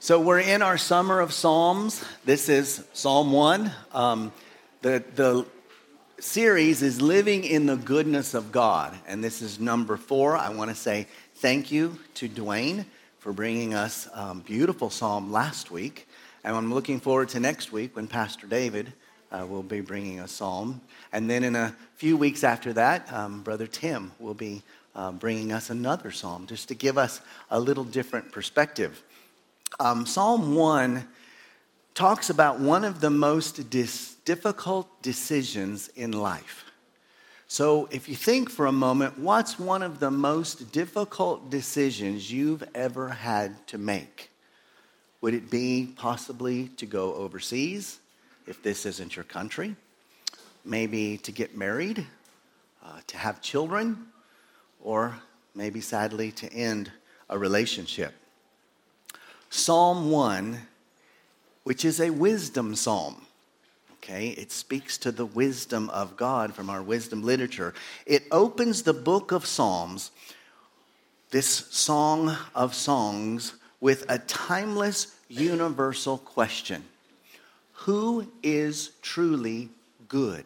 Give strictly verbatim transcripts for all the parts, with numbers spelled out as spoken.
So we're in our summer of Psalms. This is Psalm one. Um, the, the series is Living in the Goodness of God. And this is number four. I want to say thank you to Dwayne for bringing us a um, beautiful psalm last week. And I'm looking forward to next week when Pastor David uh, will be bringing a psalm. And then in a few weeks after that, um, Brother Tim will be uh, bringing us another psalm just to give us a little different perspective. Um, Psalm one talks about one of the most dis- difficult decisions in life. So if you think for a moment, what's one of the most difficult decisions you've ever had to make? Would it be possibly to go overseas, if this isn't your country? Maybe to get married, uh, to have children, or maybe sadly to end a relationship? Psalm one, which is a wisdom psalm, okay? It speaks to the wisdom of God from our wisdom literature. It opens the book of Psalms, this song of songs, with a timeless, universal question. Who is truly good?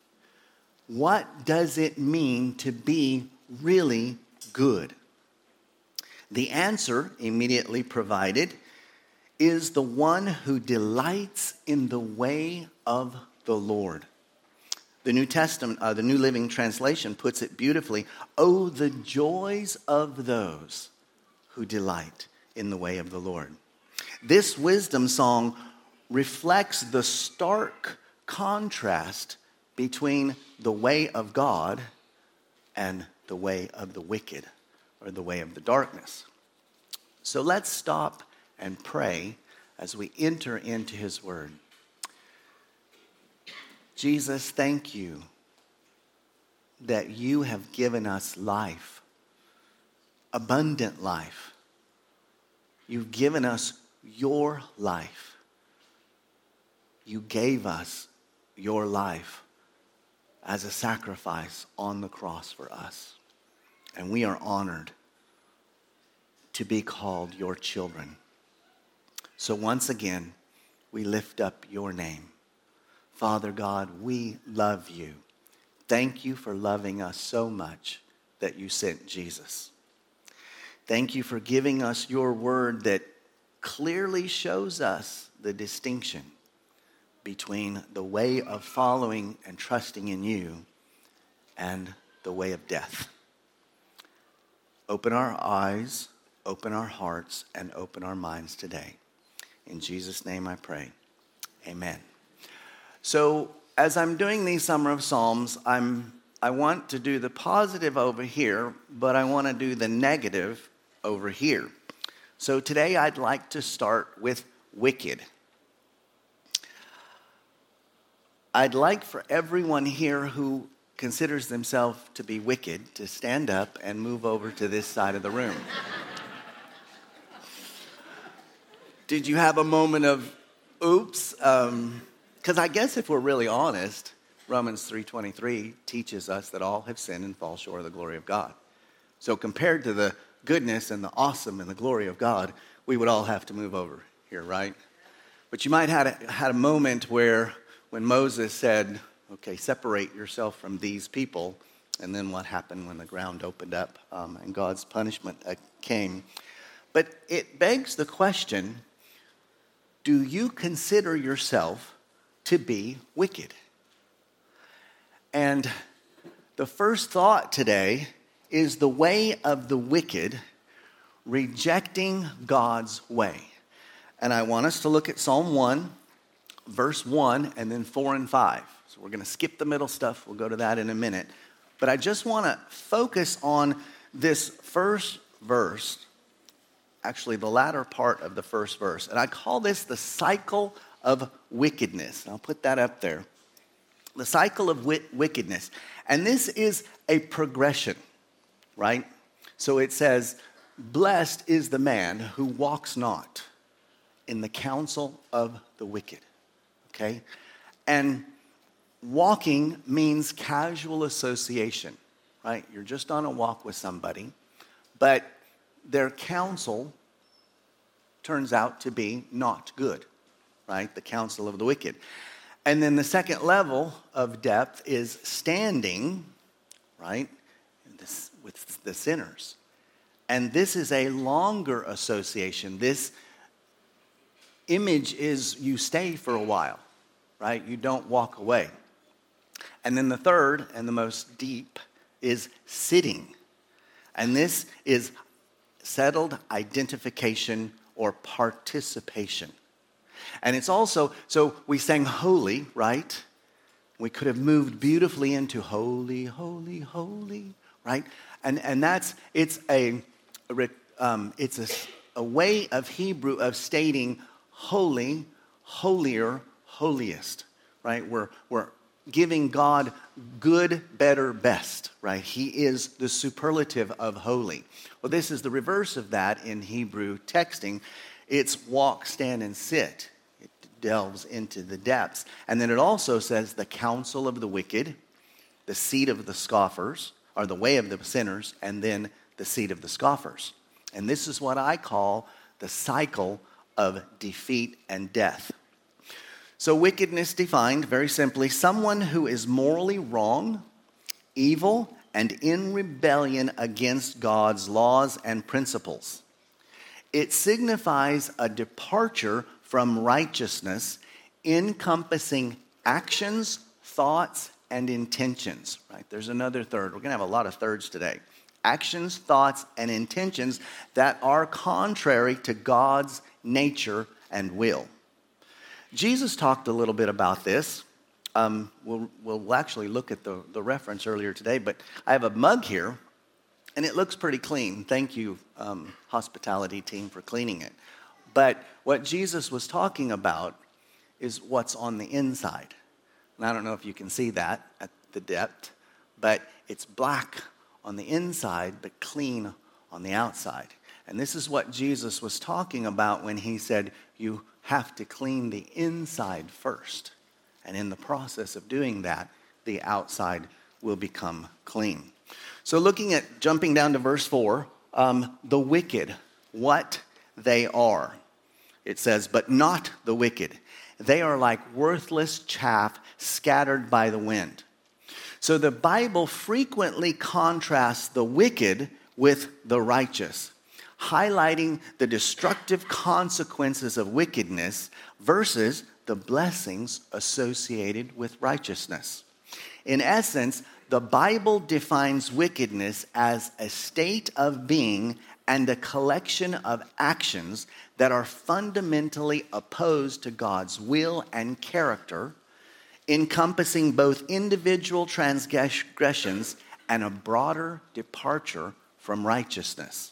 What does it mean to be really good? The answer immediately provided is the one who delights in the way of the Lord. The New Testament, uh, the New Living Translation puts it beautifully. Oh, the joys of those who delight in the way of the Lord. This wisdom song reflects the stark contrast between the way of God and the way of the wicked, or the way of the darkness. So let's stop and pray as we enter into his word. Jesus, thank you that you have given us life, abundant life. You've given us your life. You gave us your life as a sacrifice on the cross for us. And we are honored to be called your children. So once again, we lift up your name. Father God, we love you. Thank you for loving us so much that you sent Jesus. Thank you for giving us your word that clearly shows us the distinction between the way of following and trusting in you and the way of death. Open our eyes, open our hearts, and open our minds today. In Jesus' name I pray. Amen. So as I'm doing these Summer of Psalms, I'm, I want to do the positive over here, but I want to do the negative over here. So today I'd like to start with wicked. I'd like for everyone here who considers themselves to be wicked to stand up and move over to this side of the room. Did you have a moment of oops? Um, because I guess if we're really honest, Romans three twenty-three teaches us that all have sinned and fall short of the glory of God. So compared to the goodness and the awesome and the glory of God, we would all have to move over here, right? But you might have had a, had a moment where when Moses said, okay, separate yourself from these people. And then what happened when the ground opened up um, and God's punishment uh, came. But it begs the question, do you consider yourself to be wicked? And the first thought today is the way of the wicked rejecting God's way. And I want us to look at Psalm one, verse one, and then four and five. So we're going to skip the middle stuff. We'll go to that in a minute. But I just want to focus on this first verse, actually the latter part of the first verse. And I call this the cycle of wickedness. And I'll put that up there. The cycle of wi- wickedness. And this is a progression, right? So it says, blessed is the man who walks not in the counsel of the wicked. Okay? And walking means casual association, right? You're just on a walk with somebody, but their counsel turns out to be not good, right? The counsel of the wicked. And then the second level of depth is standing, right, this, with the sinners. And this is a longer association. This image is you stay for a while, right? You don't walk away. And then the third and the most deep is sitting. And this is settled identification or participation. And it's also, so we sang holy, right? We could have moved beautifully into holy, holy, holy, right? And and that's, it's a, um, it's a, a way of Hebrew of stating holy, holier, holiest, right? We're, we're giving God good, better, best, right? He is the superlative of holy. Well, this is the reverse of that in Hebrew texting. It's walk, stand, and sit. It delves into the depths. And then it also says the counsel of the wicked, the seat of the scoffers, or the way of the sinners, and then the seat of the scoffers. And this is what I call the cycle of defeat and death. So wickedness defined very simply, someone who is morally wrong, evil, and in rebellion against God's laws and principles. It signifies a departure from righteousness encompassing actions, thoughts, and intentions. Right? There's another third. We're going to have a lot of thirds today. Actions, thoughts, and intentions that are contrary to God's nature and will. Jesus talked a little bit about this. Um, we'll, we'll actually look at the, the reference earlier today, but I have a mug here, and it looks pretty clean. Thank you, um, hospitality team, for cleaning it. But what Jesus was talking about is what's on the inside. And I don't know if you can see that at the depth, but it's black on the inside, but clean on the outside. And this is what Jesus was talking about when he said, you have to clean the inside first. And in the process of doing that, the outside will become clean. So looking at, jumping down to verse four, um, the wicked, what they are. It says, but not the wicked. They are like worthless chaff scattered by the wind. So the Bible frequently contrasts the wicked with the righteous, highlighting the destructive consequences of wickedness versus the blessings associated with righteousness. In essence, the Bible defines wickedness as a state of being and a collection of actions that are fundamentally opposed to God's will and character, encompassing both individual transgressions and a broader departure from righteousness.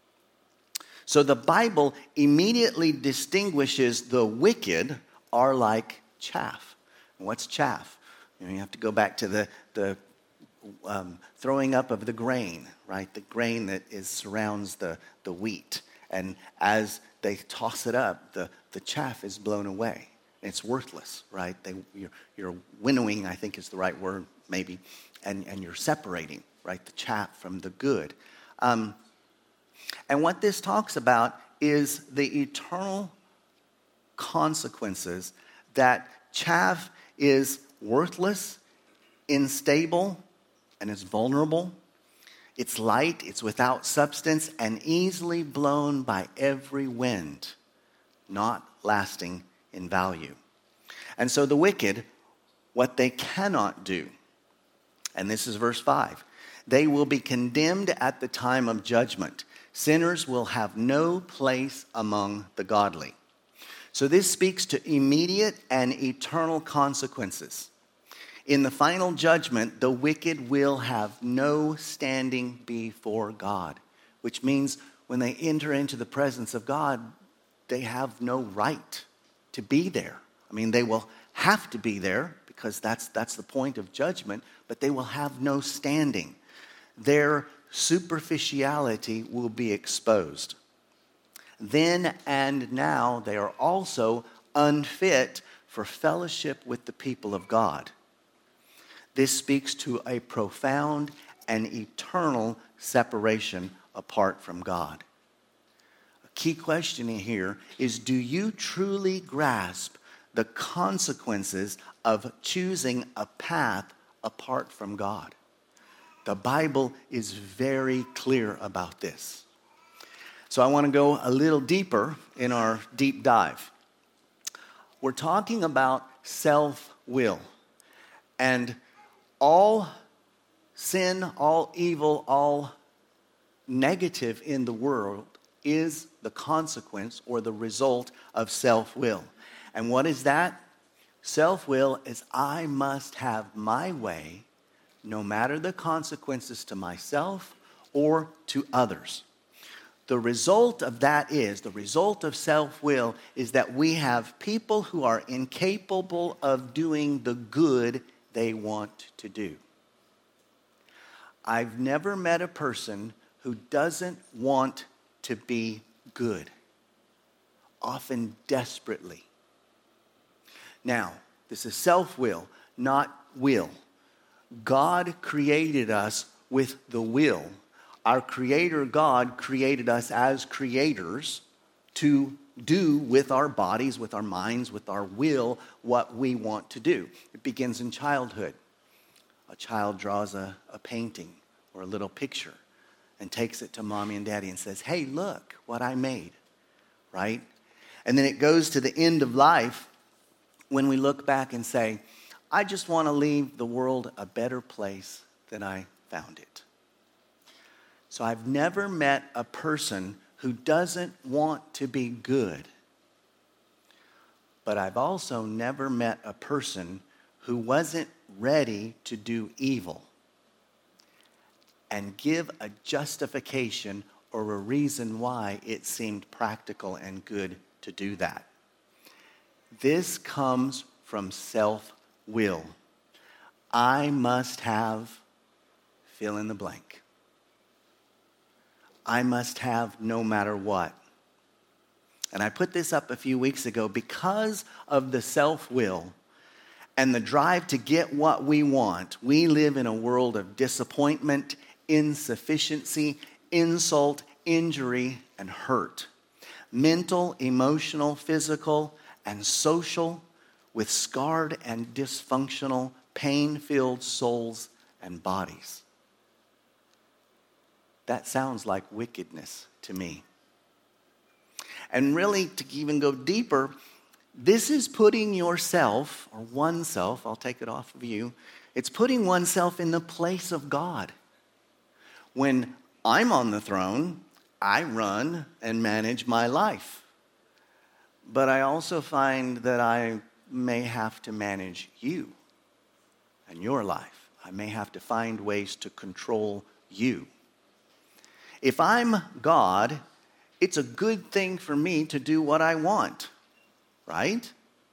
So the Bible immediately distinguishes the wicked are like chaff. And what's chaff? You know, you have to go back to the, the um, throwing up of the grain, right? The grain that is surrounds the, the wheat. And as they toss it up, the, the chaff is blown away. It's worthless, right? They, you're, you're winnowing, I think is the right word, maybe, and, and you're separating, right, the chaff from the good. Um, and what this talks about is the eternal consequences that chaff is worthless, unstable, and is vulnerable. It's light, it's without substance, and easily blown by every wind, not lasting in value. And so the wicked, what they cannot do, and this is verse five, they will be condemned at the time of judgment. Sinners will have no place among the godly. So this speaks to immediate and eternal consequences. In the final judgment, the wicked will have no standing before God, which means when they enter into the presence of God, they have no right to be there. I mean, they will have to be there because that's that's the point of judgment, but they will have no standing. Their superficiality will be exposed. Then and now they are also unfit for fellowship with the people of God. This speaks to a profound and eternal separation apart from God. key question here is, do you truly grasp the consequences of choosing a path apart from God? The Bible is very clear about this. So I want to go a little deeper in our deep dive. We're talking about self-will. And all sin, all evil, all negative in the world is the consequence or the result of self-will. And what is that? Self-will is I must have my way, no matter the consequences to myself or to others. The result of that is, the result of self-will is that we have people who are incapable of doing the good they want to do. I've never met a person who doesn't want to be good, often desperately. Now, this is self-will, not will. God created us with the will. Our Creator God created us as creators to do with our bodies, with our minds, with our will, what we want to do. It begins in childhood. A child draws a, a painting or a little picture and takes it to mommy and daddy and says, hey, look what I made, right? And then it goes to the end of life when we look back and say, I just want to leave the world a better place than I found it. So I've never met a person who doesn't want to be good. But I've also never met a person who wasn't ready to do evil and give a justification or a reason why it seemed practical and good to do that. This comes from self-will. I must have fill in the blank. I must have no matter what. And I put this up a few weeks ago because of the self-will and the drive to get what we want. We live in a world of disappointment, insufficiency, insult, injury, and hurt. Mental, emotional, physical, and social, with scarred and dysfunctional, pain-filled souls and bodies. That sounds like wickedness to me. And really, to even go deeper, this is putting yourself, or oneself, I'll take it off of you, it's putting oneself in the place of God. When I'm on the throne, I run and manage my life. But I also find that I may have to manage you and your life. I may have to find ways to control you. If I'm God, it's a good thing for me to do what I want, right?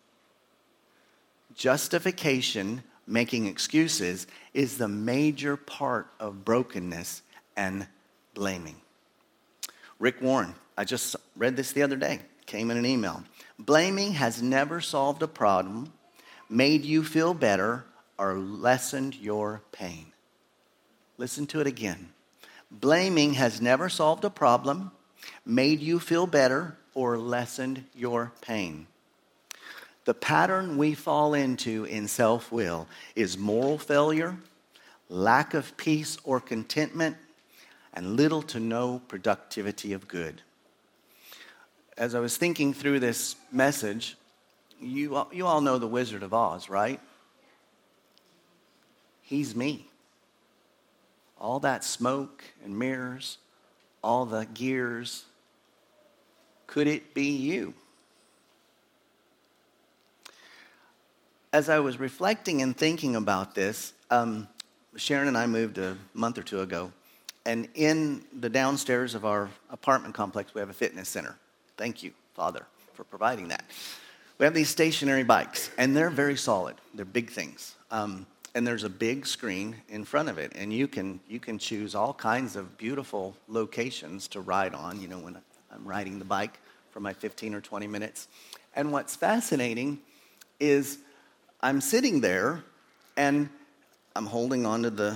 Justification, making excuses, is the major part of brokenness and blaming. Rick Warren, I just read this the other day, came in an email. Blaming has never solved a problem, made you feel better, or lessened your pain. Listen to it again. Blaming has never solved a problem, made you feel better, or lessened your pain. The pattern we fall into in self-will is moral failure, lack of peace or contentment, and little to no productivity of good. As I was thinking through this message, you all, you all know the Wizard of Oz, right? He's me. All that smoke and mirrors, all the gears, could it be you? As I was reflecting and thinking about this, um, Sharon and I moved a month or two ago, and in the downstairs of our apartment complex, we have a fitness center. Thank you, Father, for providing that. We have these stationary bikes, and they're very solid. They're big things. Um, and there's a big screen in front of it, and you can you can choose all kinds of beautiful locations to ride on, you know, when I'm riding the bike for my fifteen or twenty minutes. And what's fascinating is I'm sitting there, and I'm holding onto the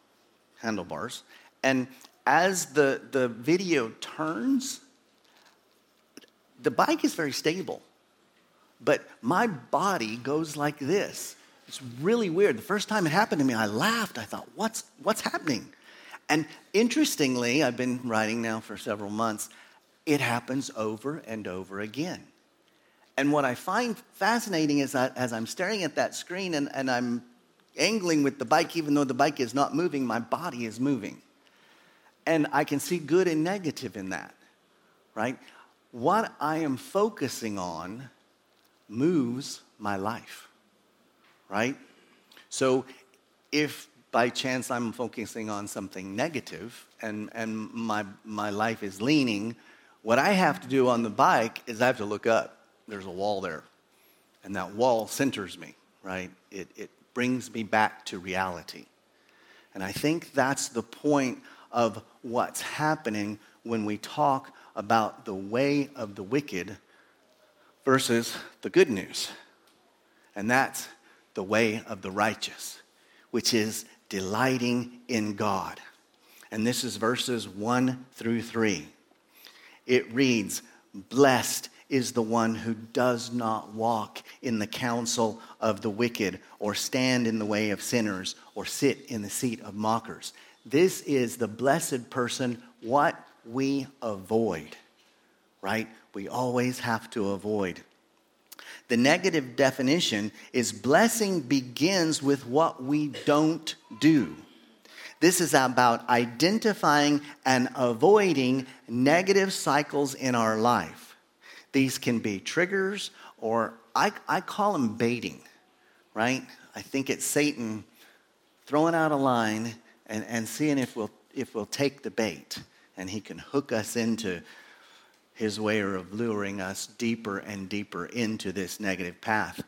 handlebars, and as the, the video turns, the bike is very stable, but my body goes like this. It's really weird. The first time it happened to me, I laughed. I thought, what's what's happening? And interestingly, I've been riding now for several months. It happens over and over again. And what I find fascinating is that as I'm staring at that screen and, and I'm angling with the bike, even though the bike is not moving, my body is moving. And I can see good and negative in that, right? What I am focusing on moves my life, right? So if by chance I'm focusing on something negative and, and my, my life is leaning, what I have to do on the bike is I have to look up. There's a wall there, and that wall centers me, right? It, it brings me back to reality. And I think that's the point of what's happening when we talk about the way of the wicked versus the good news. And that's the way of the righteous, which is delighting in God. And this is verses one through three. It reads, "Blessed is the one who does not walk in the counsel of the wicked, or stand in the way of sinners, or sit in the seat of mockers." This is the blessed person, what we avoid, right? We always have to avoid. The negative definition is blessing begins with what we don't do. This is about identifying and avoiding negative cycles in our life. These can be triggers, or I, I call them baiting, right? I think it's Satan throwing out a line and, and seeing if we'll, if we'll take the bait, and he can hook us into his way of luring us deeper and deeper into this negative path.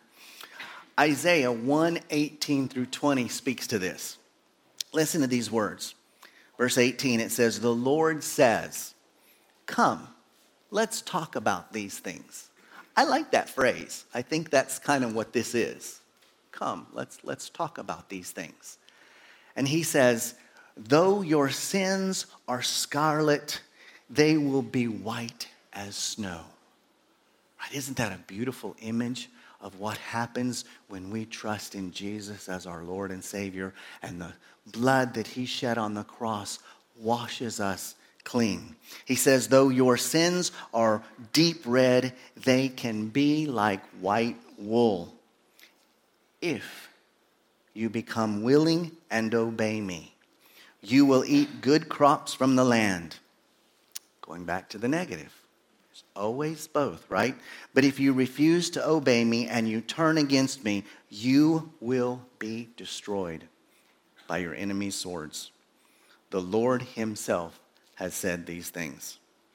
Isaiah one eighteen through twenty speaks to this. Listen to these words. Verse eighteen, it says, "The Lord says, 'Come, let's talk about these things.'" I like that phrase. I think that's kind of what this is. Come, let's let's talk about these things. And he says, "Though your sins are scarlet, they will be white as snow." Right? Isn't that a beautiful image of what happens when we trust in Jesus as our Lord and Savior, and the blood that he shed on the cross washes us clean? He says, though your sins are deep red, they can be like white wool if you become willing and obey me. You will eat good crops from the land. Going back to the negative. There's always both, right? But if you refuse to obey me and you turn against me, you will be destroyed by your enemy's swords. The Lord himself has said these things.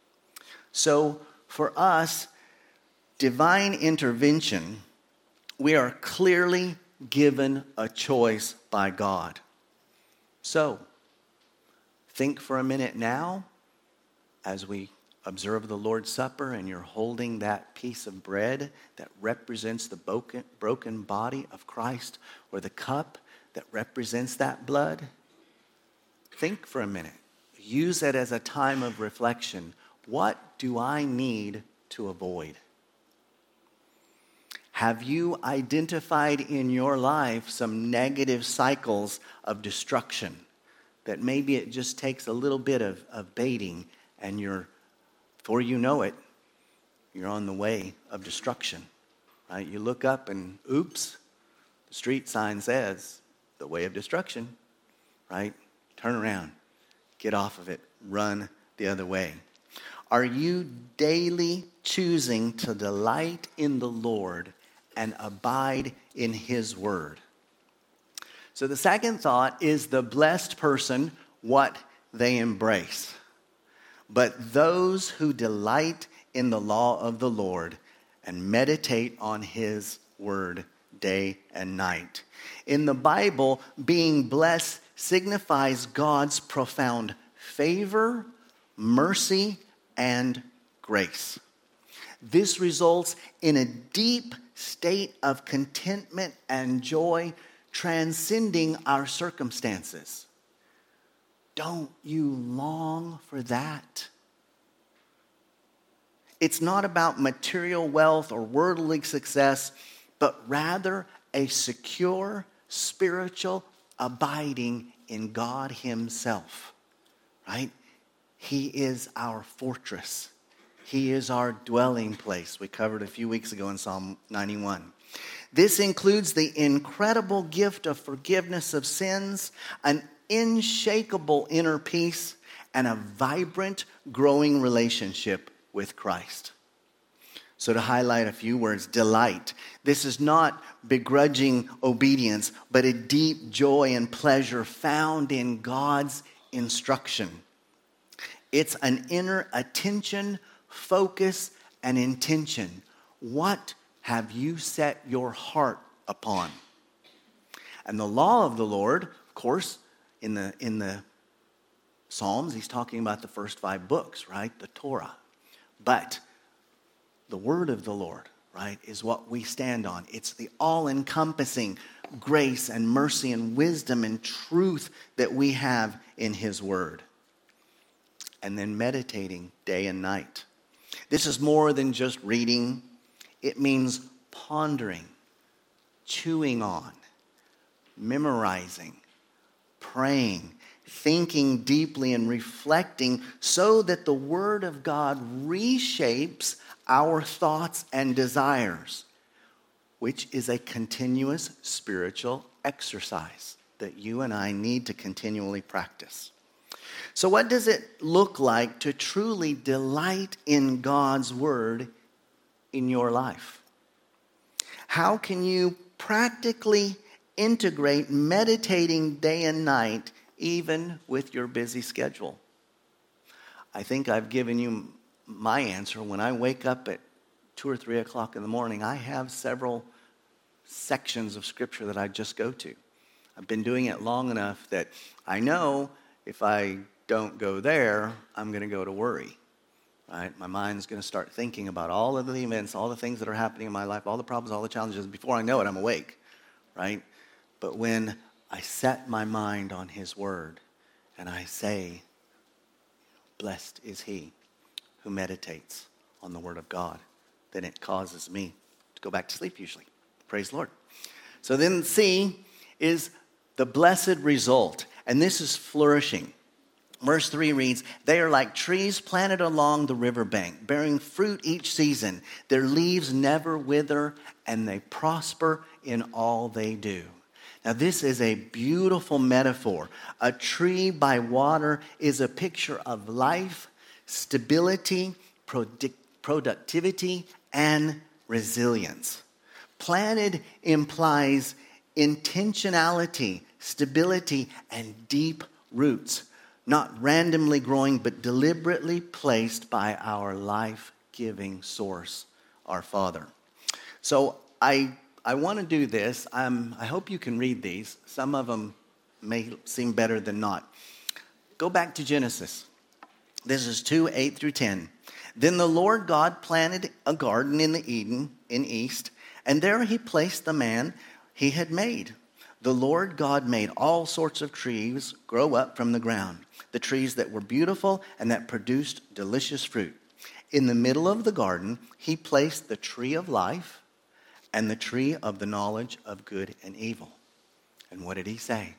So for us, divine intervention, we are clearly given a choice by God. So think for a minute now as we observe the Lord's Supper and you're holding that piece of bread that represents the broken, broken body of Christ, or the cup that represents that blood. Think for a minute. Use it as a time of reflection. What do I need to avoid? Have you identified in your life some negative cycles of destruction that maybe it just takes a little bit of, of baiting, and you're, before you know it, you're on the way of destruction, right? You look up and oops, the street sign says, the way of destruction, right? Turn around, get off of it, run the other way. Are you daily choosing to delight in the Lord and abide in his word? So the second thought is the blessed person, what they embrace. But those who delight in the law of the Lord and meditate on his word day and night. In the Bible, being blessed signifies God's profound favor, mercy, and grace. This results in a deep state of contentment and joy transcending our circumstances. Don't you long for that? It's not about material wealth or worldly success, but rather a secure, spiritual abiding in God himself, right? He is our fortress. He is our dwelling place. We covered a few weeks ago in Psalm ninety-one. This includes the incredible gift of forgiveness of sins, an unshakable inner peace, and a vibrant, growing relationship with Christ. So to highlight a few words, delight. This is not begrudging obedience, but a deep joy and pleasure found in God's instruction. It's an inner attention, focus, and intention. What have you set your heart upon? And the law of the Lord, of course, in the in the Psalms, he's talking about the first five books, right? The Torah. But the word of the Lord, right, is what we stand on. It's the all-encompassing grace and mercy and wisdom and truth that we have in his word. And then meditating day and night. This is more than just reading. It means pondering, chewing on, memorizing, praying, thinking deeply and reflecting so that the Word of God reshapes our thoughts and desires, which is a continuous spiritual exercise that you and I need to continually practice. So what does it look like to truly delight in God's Word in your life? How can you practically integrate meditating day and night even with your busy schedule? I think I've given you my answer. When I wake up at two or three o'clock in the morning, I have several sections of Scripture that I just go to. I've been doing it long enough that I know if I don't go there, I'm going to go to worry. Right? My mind's going to start thinking about all of the events, all the things that are happening in my life, all the problems, all the challenges. Before I know it, I'm awake, right? But when I set my mind on his word and I say, blessed is he who meditates on the word of God, then it causes me to go back to sleep usually. Praise the Lord. So then C is the blessed result, and this is flourishing. Verse three reads, they are like trees planted along the riverbank, bearing fruit each season. Their leaves never wither, and they prosper in all they do. Now, this is a beautiful metaphor. A tree by water is a picture of life, stability, product- productivity, and resilience. Planted implies intentionality, stability, and deep roots. Not randomly growing, but deliberately placed by our life-giving source, our Father. So I I want to do this. Um, I hope you can read these. Some of them may seem better than not. Go back to Genesis. This is two, eight through ten. Then the Lord God planted a garden in the Eden, in east, and there he placed the man he had made. The Lord God made all sorts of trees grow up from the ground, the trees that were beautiful and that produced delicious fruit. In the middle of the garden, he placed the tree of life and the tree of the knowledge of good and evil. And what did he say?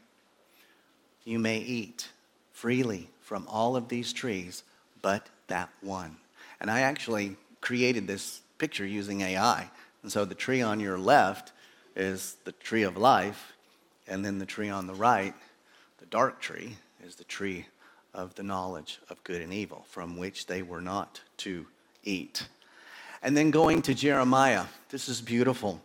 You may eat freely from all of these trees, but that one. And I actually created this picture using A I. And so the tree on your left is the tree of life. And then the tree on the right, the dark tree, is the tree of the knowledge of good and evil, from which they were not to eat. And then going to Jeremiah, this is beautiful.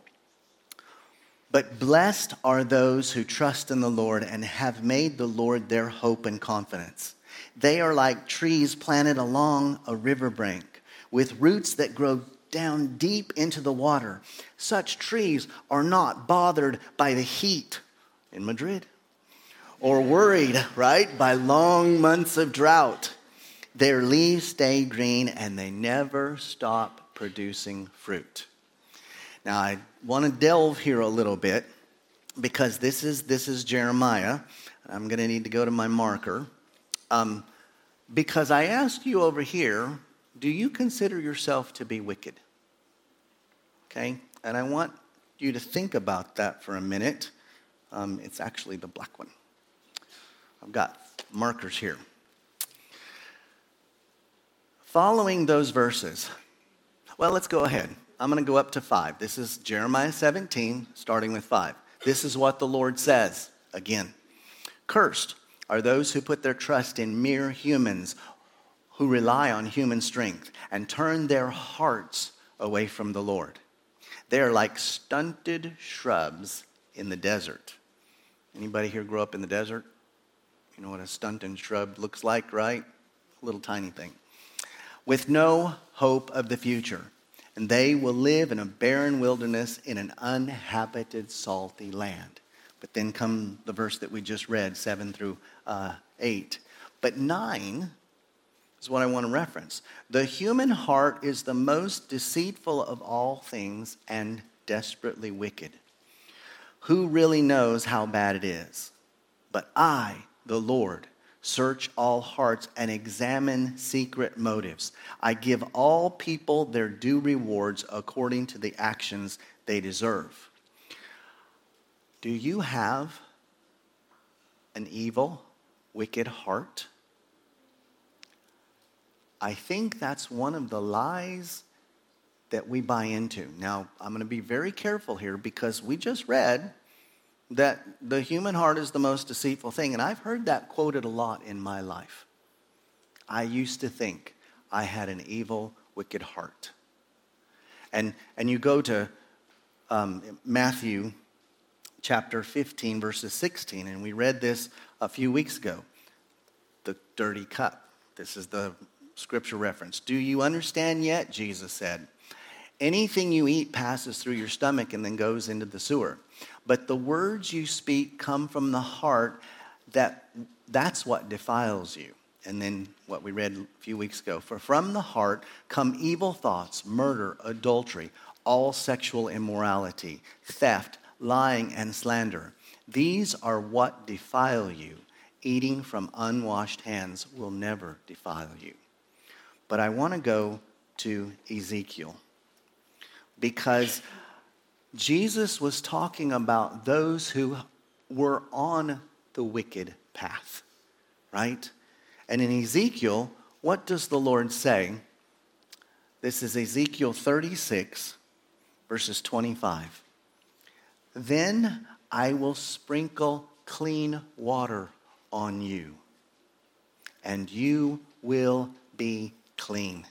But blessed are those who trust in the Lord and have made the Lord their hope and confidence. They are like trees planted along a riverbank, with roots that grow down deep into the water. Such trees are not bothered by the heat in Madrid, or worried, right, by long months of drought. Their leaves stay green and they never stop producing fruit. Now, I want to delve here a little bit because this is this is Jeremiah. I'm going to need to go to my marker. Um, because I asked you over here, do you consider yourself to be wicked? Okay, and I want you to think about that for a minute. Um, it's actually the black one. I've got markers here. Following those verses, well, let's go ahead. I'm going to go up to five. This is Jeremiah seventeen, starting with five. This is what the Lord says again. Cursed are those who put their trust in mere humans, who rely on human strength and turn their hearts away from the Lord. They are like stunted shrubs in the desert. Anybody here grow up in the desert? You know what a stunted shrub looks like, right? A little tiny thing. With no hope of the future. And they will live in a barren wilderness in an uninhabited, salty land. But then come the verse that we just read, seven through uh, eight. But nine is what I want to reference. The human heart is the most deceitful of all things and desperately wicked. Who really knows how bad it is? But I, the Lord, search all hearts and examine secret motives. I give all people their due rewards according to the actions they deserve. Do you have an evil, wicked heart? I think that's one of the lies that we buy into. Now, I'm going to be very careful here because we just read that the human heart is the most deceitful thing. And I've heard that quoted a lot in my life. I used to think I had an evil, wicked heart. And, and you go to um, Matthew chapter fifteen, verses sixteen, and we read this a few weeks ago. The dirty cup. This is the scripture reference. Do you understand yet? Jesus said. Anything you eat passes through your stomach and then goes into the sewer. But the words you speak come from the heart. That that's what defiles you. And then what we read a few weeks ago. For from the heart come evil thoughts, murder, adultery, all sexual immorality, theft, lying, and slander. These are what defile you. Eating from unwashed hands will never defile you. But I want to go to Ezekiel. Because Jesus was talking about those who were on the wicked path, right? And in Ezekiel, what does the Lord say? This is Ezekiel thirty-six, verses twenty-five. Then I will sprinkle clean water on you, and you will be clean.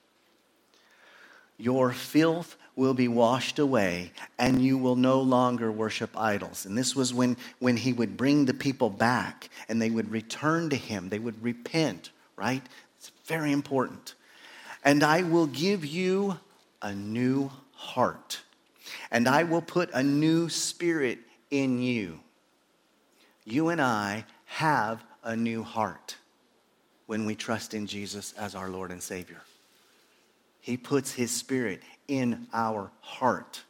Your filth will be washed away, and you will no longer worship idols. And this was when, when he would bring the people back, and they would return to him. They would repent, right? It's very important. And I will give you a new heart, and I will put a new spirit in you. You and I have a new heart when we trust in Jesus as our Lord and Savior. He puts his spirit in our heart.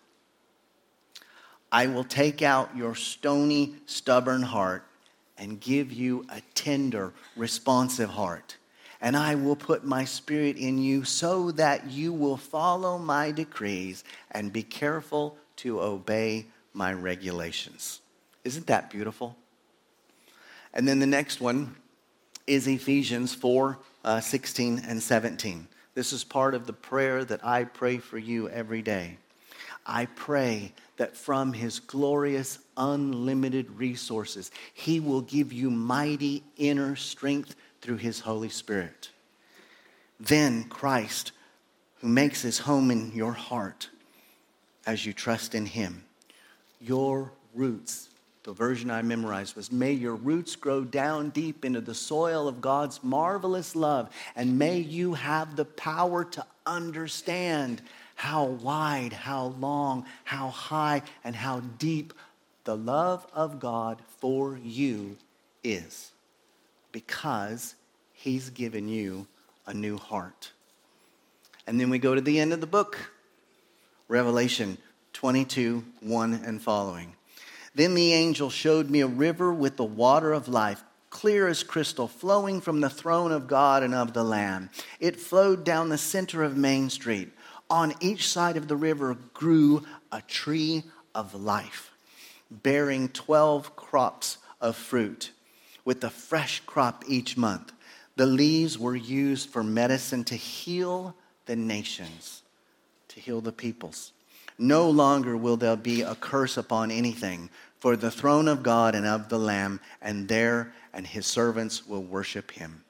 I will take out your stony, stubborn heart and give you a tender, responsive heart. And I will put my spirit in you so that you will follow my decrees and be careful to obey my regulations. Isn't that beautiful? And then the next one is Ephesians four, uh, sixteen and seventeen. This is part of the prayer that I pray for you every day. I pray that from his glorious, unlimited resources, he will give you mighty inner strength through his Holy Spirit. Then Christ, who makes his home in your heart as you trust in him, your roots, the version I memorized was, may your roots grow down deep into the soil of God's marvelous love, and may you have the power to understand how wide, how long, how high, and how deep the love of God for you is, because he's given you a new heart. And then we go to the end of the book, Revelation twenty-two, one and following. Then the angel showed me a river with the water of life clear as crystal, flowing from the throne of God and of the Lamb. It flowed down the center of Main Street. On each side of the river grew a tree of life, bearing twelve crops of fruit, with a fresh crop each month. The leaves were used for medicine to heal the nations, to heal the peoples. No longer will there be a curse upon anything, for the throne of God and of the Lamb, and there and his servants will worship him.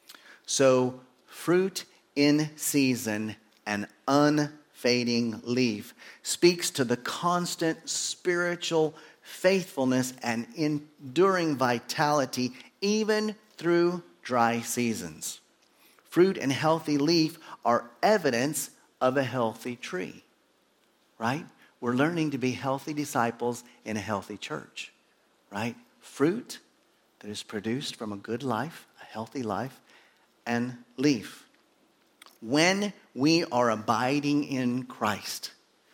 So, fruit in season and unfading leaf speaks to the constant spiritual faithfulness and enduring vitality even through dry seasons. Fruit and healthy leaf are evidence of a healthy tree, right? We're learning to be healthy disciples in a healthy church, right? Fruit that is produced from a good life, a healthy life, and leaf. When we are abiding in Christ,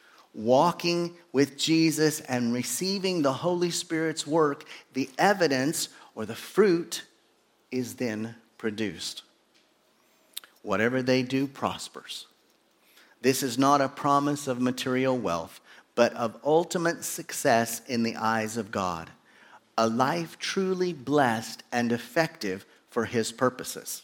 walking with Jesus and receiving the Holy Spirit's work, the evidence or the fruit is then produced. Whatever they do prospers. This is not a promise of material wealth, but of ultimate success in the eyes of God. A life truly blessed and effective for his purposes.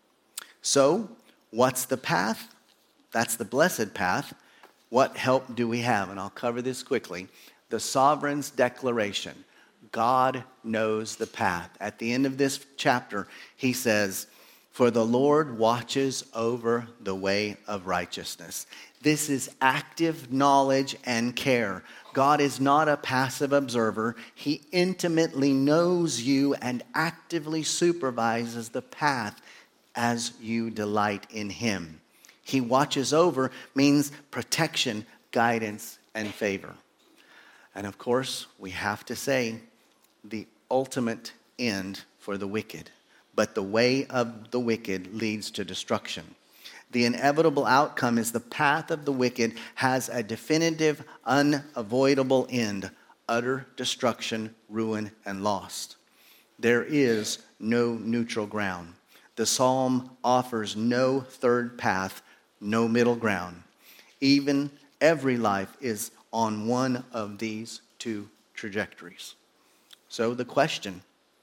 So, what's the path? That's the blessed path. What help do we have? And I'll cover this quickly. The sovereign's declaration. God knows the path. At the end of this chapter, he says, "For the Lord watches over the way of righteousness." This is active knowledge and care. God is not a passive observer. He intimately knows you and actively supervises the path as you delight in him. He watches over means protection, guidance, and favor. And of course, we have to say the ultimate end for the wicked. But the way of the wicked leads to destruction. The inevitable outcome is the path of the wicked has a definitive, unavoidable end: utter destruction, ruin, and loss. There is no neutral ground. The psalm offers no third path, no middle ground. Even every life is on one of these two trajectories. So the question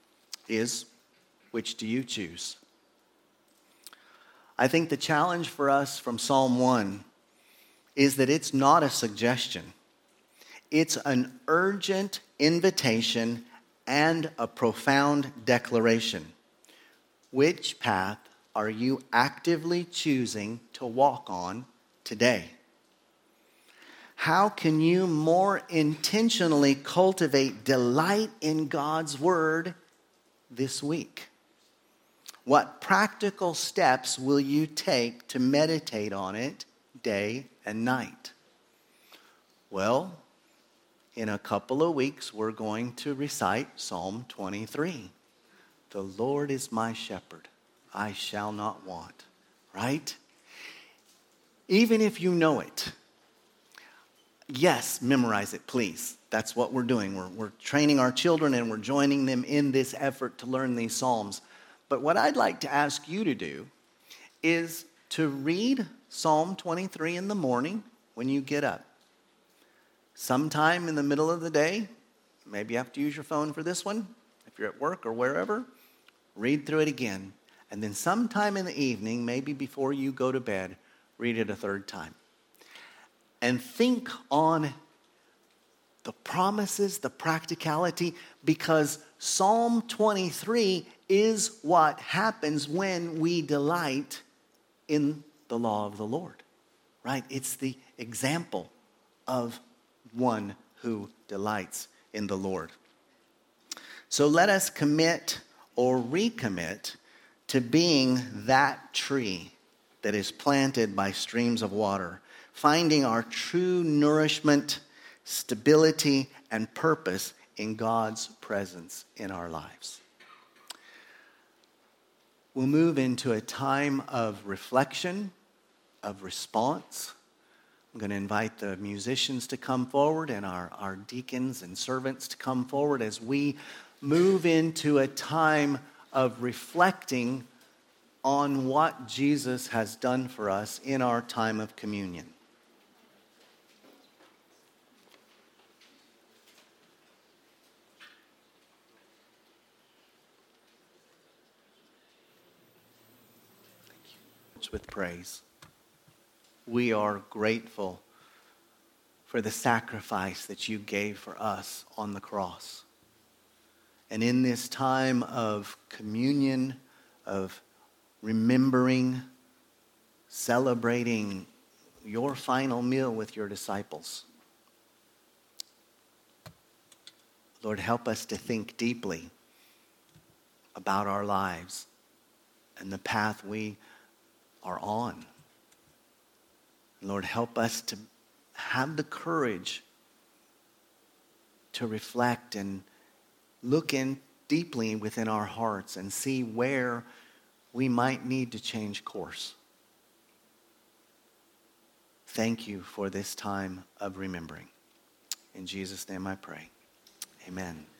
is, which do you choose? I think the challenge for us from Psalm one is that it's not a suggestion. It's an urgent invitation and a profound declaration. Which path are you actively choosing to walk on today? How can you more intentionally cultivate delight in God's word this week? What practical steps will you take to meditate on it day and night? Well, in a couple of weeks, we're going to recite Psalm twenty-three. The Lord is my shepherd, I shall not want, right? Even if you know it, yes, memorize it, please. That's what we're doing. We're, we're training our children and we're joining them in this effort to learn these Psalms. But what I'd like to ask you to do is to read Psalm twenty-three in the morning when you get up. Sometime in the middle of the day, maybe you have to use your phone for this one, if you're at work or wherever, read through it again. And then sometime in the evening, maybe before you go to bed, read it a third time. And think on the promises, the practicality, because Psalm twenty-three is what happens when we delight in the law of the Lord, right? It's the example of one who delights in the Lord. So let us commit or recommit to being that tree that is planted by streams of water, finding our true nourishment, stability, and purpose in God's presence in our lives. We'll move into a time of reflection, of response. I'm going to invite the musicians to come forward and our, our deacons and servants to come forward as we move into a time of reflecting on what Jesus has done for us in our time of communion. With praise. We are grateful for the sacrifice that you gave for us on the cross. And in this time of communion, of remembering, celebrating your final meal with your disciples, Lord, help us to think deeply about our lives and the path we are on. Lord, help us to have the courage to reflect and look in deeply within our hearts and see where we might need to change course. Thank you for this time of remembering. In Jesus' name I pray. Amen.